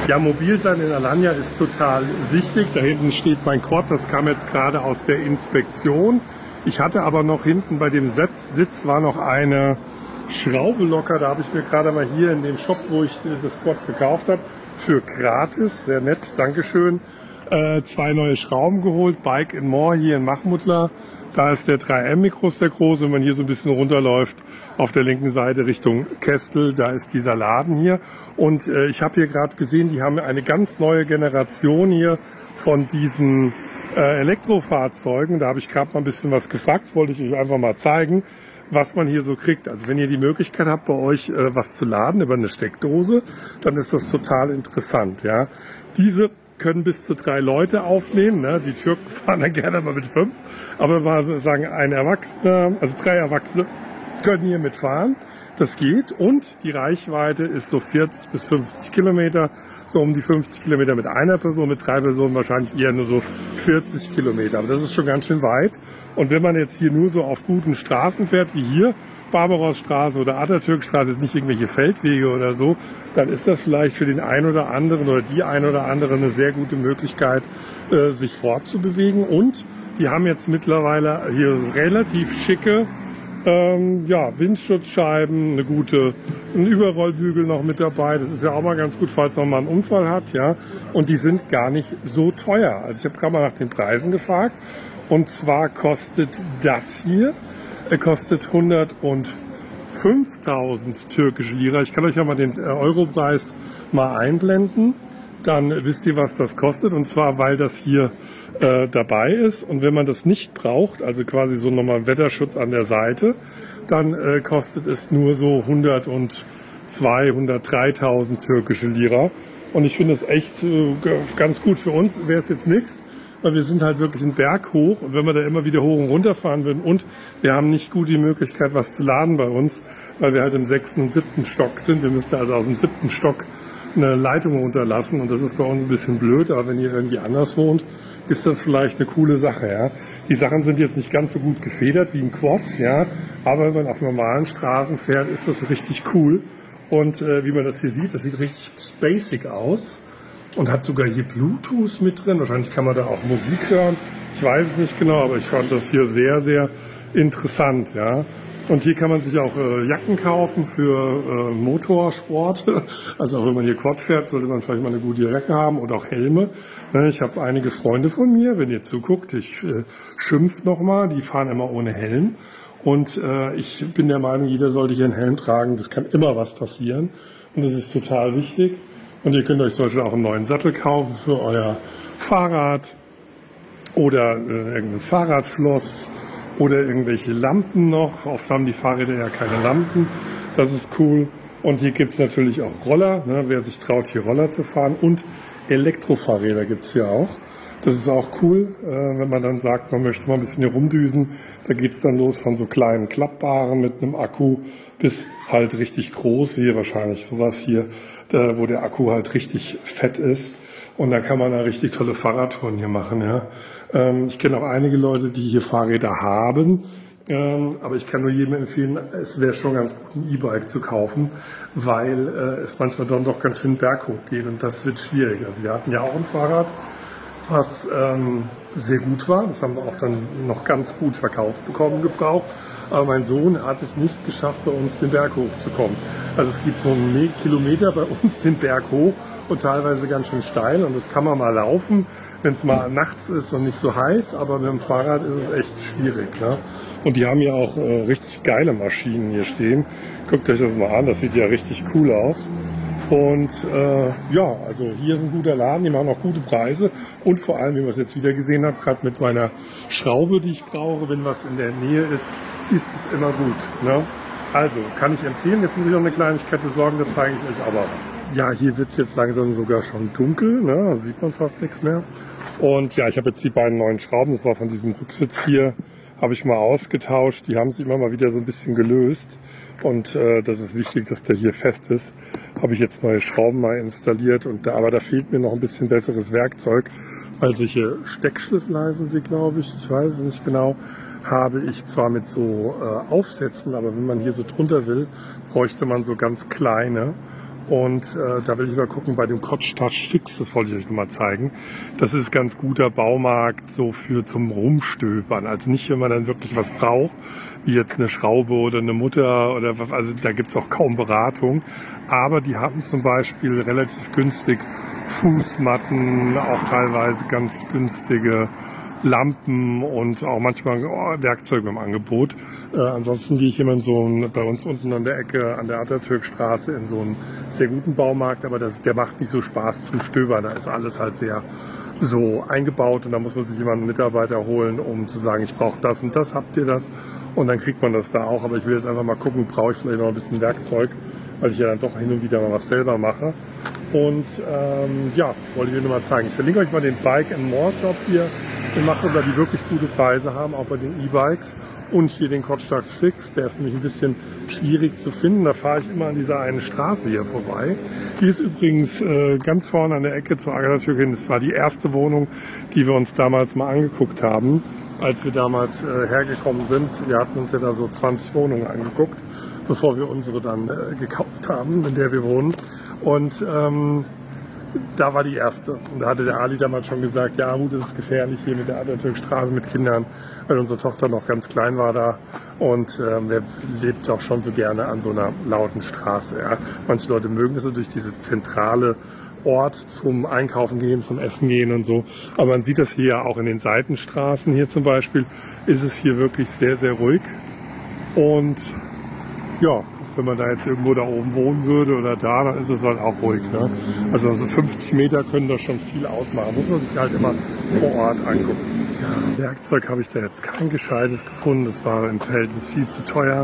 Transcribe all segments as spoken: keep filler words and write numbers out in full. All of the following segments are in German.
Ja, mobil sein in Alanya ist total wichtig. Da hinten steht mein Quad, das kam jetzt gerade aus der Inspektion. Ich hatte aber noch hinten bei dem Sitz, Sitz war noch eine Schraube locker. Da habe ich mir gerade mal hier in dem Shop, wo ich das Quad gekauft habe, für gratis, sehr nett, Dankeschön, äh, zwei neue Schrauben geholt. Bike and More hier in Mahmudla. Da ist der drei M Mikros der große. Wenn man hier so ein bisschen runterläuft, auf der linken Seite Richtung Kestel, da ist dieser Laden hier. Und äh, ich habe hier gerade gesehen, die haben eine ganz neue Generation hier von diesen äh, Elektrofahrzeugen. Da habe ich gerade mal ein bisschen was gefragt, wollte ich euch einfach mal zeigen, was man hier so kriegt. Also wenn ihr die Möglichkeit habt, bei euch äh, was zu laden über eine Steckdose, dann ist das total interessant. Ja, diese können bis zu drei Leute aufnehmen. Ne? Die Türken fahren dann gerne mal mit fünf. Aber mal sagen, ein Erwachsener, also drei Erwachsene können hier mitfahren. Das geht. Und die Reichweite ist so vierzig bis fünfzig Kilometer. So um die fünfzig Kilometer mit einer Person, mit drei Personen wahrscheinlich eher nur so vierzig Kilometer. Aber das ist schon ganz schön weit. Und wenn man jetzt hier nur so auf guten Straßen fährt, wie hier, Barbarosstraße oder Atatürkstraße, ist nicht irgendwelche Feldwege oder so, dann ist das vielleicht für den einen oder anderen oder die ein oder andere eine sehr gute Möglichkeit, äh, sich fortzubewegen. Und die haben jetzt mittlerweile hier relativ schicke ähm, ja, Windschutzscheiben, eine gute, ein Überrollbügel noch mit dabei. Das ist ja auch mal ganz gut, falls man mal einen Unfall hat. Ja. Und die sind gar nicht so teuer. Also ich habe gerade mal nach den Preisen gefragt. Und zwar kostet das hier, er kostet hundertfünftausend türkische Lira. Ich kann euch ja mal den Europreis mal einblenden. Dann wisst ihr, was das kostet. Und zwar, weil das hier äh, dabei ist. Und wenn man das nicht braucht, also quasi so nochmal Wetterschutz an der Seite, dann äh, kostet es nur so hundertzwei, hundertdreitausend türkische Lira. Und ich finde das echt äh, ganz gut. Für uns wäre es jetzt nichts. Weil wir sind halt wirklich einen Berg hoch und wenn wir da immer wieder hoch und runter fahren würden und wir haben nicht gut die Möglichkeit, was zu laden bei uns, weil wir halt im sechsten und siebten Stock sind. Wir müssen also aus dem siebten Stock eine Leitung runterlassen und das ist bei uns ein bisschen blöd, aber wenn ihr irgendwie anders wohnt, ist das vielleicht eine coole Sache, ja. Die Sachen sind jetzt nicht ganz so gut gefedert wie ein Quad, ja, aber wenn man auf normalen Straßen fährt, ist das richtig cool und äh, wie man das hier sieht, das sieht richtig basic aus. Und hat sogar hier Bluetooth mit drin. Wahrscheinlich kann man da auch Musik hören. Ich weiß es nicht genau, aber ich fand das hier sehr, sehr interessant. Ja. Und hier kann man sich auch äh, Jacken kaufen für äh, Motorsport. Also auch wenn man hier Quad fährt, sollte man vielleicht mal eine gute Jacke haben oder auch Helme. Ne, ich habe einige Freunde von mir, wenn ihr zuguckt, ich äh, schimpf nochmal, die fahren immer ohne Helm. Und äh, ich bin der Meinung, jeder sollte hier einen Helm tragen. Das kann immer was passieren. Und das ist total wichtig. Und ihr könnt euch zum Beispiel auch einen neuen Sattel kaufen für euer Fahrrad oder äh, irgendein Fahrradschloss oder irgendwelche Lampen noch. Oft haben die Fahrräder ja keine Lampen. Das ist cool. Und hier gibt's natürlich auch Roller, ne, wer sich traut, hier Roller zu fahren. Und Elektrofahrräder gibt's hier auch. Das ist auch cool, äh, wenn man dann sagt, man möchte mal ein bisschen hier rumdüsen. Da geht's dann los von so kleinen klappbaren mit einem Akku bis halt richtig groß. Hier wahrscheinlich sowas hier, da, wo der Akku halt richtig fett ist. Und da kann man da richtig tolle Fahrradtouren hier machen. Ja. Ähm, ich kenne auch einige Leute, die hier Fahrräder haben. Ähm, aber ich kann nur jedem empfehlen, es wäre schon ganz gut, ein E-Bike zu kaufen, weil äh, es manchmal dann doch ganz schön berghoch geht. Und das wird schwierig. Also wir hatten ja auch ein Fahrrad, was ähm, sehr gut war. Das haben wir auch dann noch ganz gut verkauft bekommen, gebraucht. Aber mein Sohn hat es nicht geschafft, bei uns den Berg hochzukommen. Also es geht so einen Kilometer bei uns den Berg hoch und teilweise ganz schön steil. Und das kann man mal laufen, wenn es mal nachts ist und nicht so heiß. Aber mit dem Fahrrad ist es echt schwierig. Ne? Und die haben ja auch äh, richtig geile Maschinen hier stehen. Guckt euch das mal an, das sieht ja richtig cool aus. Und äh, ja, also hier ist ein guter Laden, die machen auch gute Preise. Und vor allem, wie man es jetzt wieder gesehen hat, gerade mit meiner Schraube, die ich brauche, wenn was in der Nähe ist, ist es immer gut. Ne? Also, kann ich empfehlen. Jetzt muss ich noch eine Kleinigkeit besorgen, da zeige ich euch aber was. Ja, hier wird es jetzt langsam sogar schon dunkel, ne? Da sieht man fast nichts mehr. Und ja, ich habe jetzt die beiden neuen Schrauben, das war von diesem Rücksitz hier, habe ich mal ausgetauscht. Die haben sich immer mal wieder so ein bisschen gelöst. Und äh, das ist wichtig, dass der hier fest ist. Habe ich jetzt neue Schrauben mal installiert. Und da, aber da fehlt mir noch ein bisschen besseres Werkzeug, weil solche Steckschlüssel heißen sie, glaube ich. Ich weiß es nicht genau. Habe ich zwar mit so äh, Aufsätzen, aber wenn man hier so drunter will, bräuchte man so ganz kleine. Und äh, da will ich mal gucken bei dem Couch Touch Fix, das wollte ich euch noch mal zeigen. Das ist ganz guter Baumarkt so für zum Rumstöbern. Also nicht, wenn man dann wirklich was braucht, wie jetzt eine Schraube oder eine Mutter oder was. Also da gibt's auch kaum Beratung. Aber die haben zum Beispiel relativ günstig Fußmatten, auch teilweise ganz günstige Lampen und auch manchmal oh, Werkzeuge im Angebot. Äh, ansonsten gehe ich immer in so ein, bei uns unten an der Ecke an der Atatürkstraße in so einen sehr guten Baumarkt, aber das, der macht nicht so Spaß zum Stöbern. Da ist alles halt sehr so eingebaut und da muss man sich immer einen Mitarbeiter holen, um zu sagen, ich brauche das und das, habt ihr das? Und dann kriegt man das da auch. Aber ich will jetzt einfach mal gucken, brauche ich vielleicht noch ein bisschen Werkzeug, weil ich ja dann doch hin und wieder mal was selber mache. Und ähm, ja, wollte ich euch nur mal zeigen. Ich verlinke euch mal den Bike and More Shop hier. Wir machen da die wirklich gute Preise haben, auch bei den E-Bikes. Und hier den Couch Touch Fix, der ist für mich ein bisschen schwierig zu finden. Da fahre ich immer an dieser einen Straße hier vorbei. Die ist übrigens äh, ganz vorne an der Ecke zur Agatha-Türkin. Das war die erste Wohnung, die wir uns damals mal angeguckt haben, als wir damals äh, hergekommen sind. Wir hatten uns ja da so zwanzig Wohnungen angeguckt, bevor wir unsere dann äh, gekauft haben, in der wir wohnen. Und ähm, da war die erste. Und da hatte der Ali damals schon gesagt, ja gut, das ist gefährlich hier mit der Atatürkstraße mit Kindern, weil unsere Tochter noch ganz klein war da. Und ähm, der lebt auch schon so gerne an so einer lauten Straße. Ja. Manche Leute mögen das natürlich, diese zentrale Ort zum Einkaufen gehen, zum Essen gehen und so. Aber man sieht das hier ja auch in den Seitenstraßen. Hier zum Beispiel ist es hier wirklich sehr, sehr ruhig. Und ja, wenn man da jetzt irgendwo da oben wohnen würde oder da, dann ist es halt auch ruhig. Ne? Also so fünfzig Meter können das schon viel ausmachen. Muss man sich halt immer vor Ort angucken. Ja, Werkzeug habe ich da jetzt kein gescheites gefunden. Das war im Verhältnis viel zu teuer.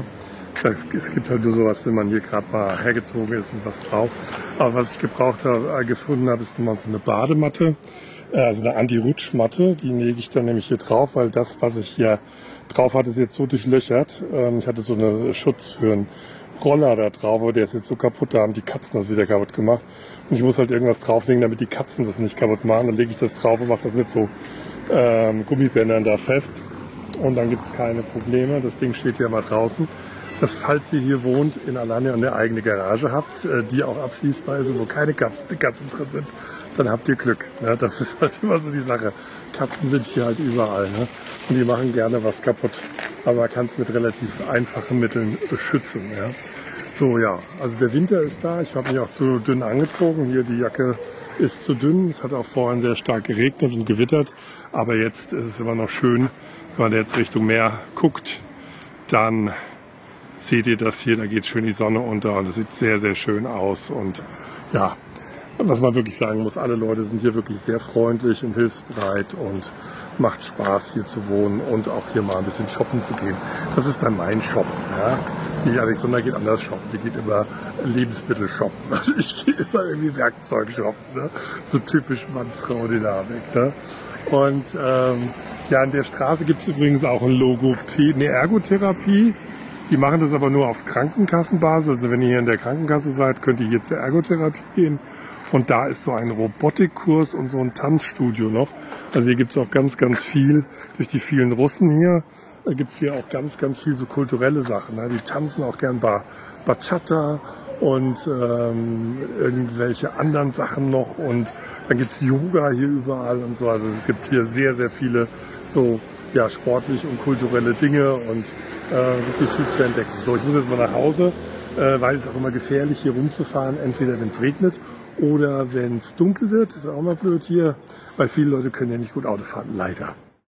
Es gibt halt nur sowas, wenn man hier gerade mal hergezogen ist und was braucht. Aber was ich gebraucht habe, gefunden habe, ist nochmal so eine Badematte. Also eine Anti-Rutschmatte. Die lege ich dann nämlich hier drauf, weil das, was ich hier drauf hatte, ist jetzt so durchlöchert. Ich hatte so einen Schutz für einen Roller da drauf, aber der ist jetzt so kaputt, da haben die Katzen das wieder kaputt gemacht. Und ich muss halt irgendwas drauflegen, damit die Katzen das nicht kaputt machen. Dann lege ich das drauf und mache das mit so ähm, Gummibändern da fest. Und dann gibt es keine Probleme. Das Ding steht hier mal draußen. Dass, falls ihr hier wohnt, in Alanya eine eigene Garage habt, äh, die auch abschließbar ist und wo keine Katzen drin sind, dann habt ihr Glück. Ne? Das ist halt immer so die Sache. Katzen sind hier halt überall. Ne? Und die machen gerne was kaputt. Aber man kann es mit relativ einfachen Mitteln beschützen. Ja? So, ja, also der Winter ist da. Ich habe mich auch zu dünn angezogen. Hier die Jacke ist zu dünn. Es hat auch vorhin sehr stark geregnet und gewittert. Aber jetzt ist es immer noch schön, wenn man jetzt Richtung Meer guckt, dann seht ihr das hier, da geht schön die Sonne unter und es sieht sehr, sehr schön aus. Und ja, was man wirklich sagen muss, alle Leute sind hier wirklich sehr freundlich und hilfsbereit und macht Spaß hier zu wohnen und auch hier mal ein bisschen shoppen zu gehen. Das ist dann mein Shop. Ja. Die Alexandra geht anders shoppen, die geht immer Lebensmittel shoppen. Also ich gehe immer irgendwie Werkzeug shoppen. Ne? So typisch Mann-Frau-Dynamik. Ne? Und ähm, ja, an der Straße gibt es übrigens auch ein Logopädie, eine Ergotherapie. Die machen das aber nur auf Krankenkassenbasis. Also wenn ihr hier in der Krankenkasse seid, könnt ihr hier zur Ergotherapie gehen. Und da ist so ein Robotikkurs und so ein Tanzstudio noch. Also hier gibt es auch ganz, ganz viel durch die vielen Russen hier. Da gibt es hier auch ganz, ganz viel so kulturelle Sachen. Ne? Die tanzen auch gern Ba- Bachata und ähm, irgendwelche anderen Sachen noch. Und dann gibt es Yoga hier überall und so. Also es gibt hier sehr, sehr viele so ja, sportliche und kulturelle Dinge und äh, wirklich viel zu entdecken. So, ich muss jetzt mal nach Hause, äh, weil es auch immer gefährlich hier rumzufahren, entweder wenn es regnet oder wenn es dunkel wird. Das ist auch mal blöd hier, weil viele Leute können ja nicht gut Auto fahren, leider.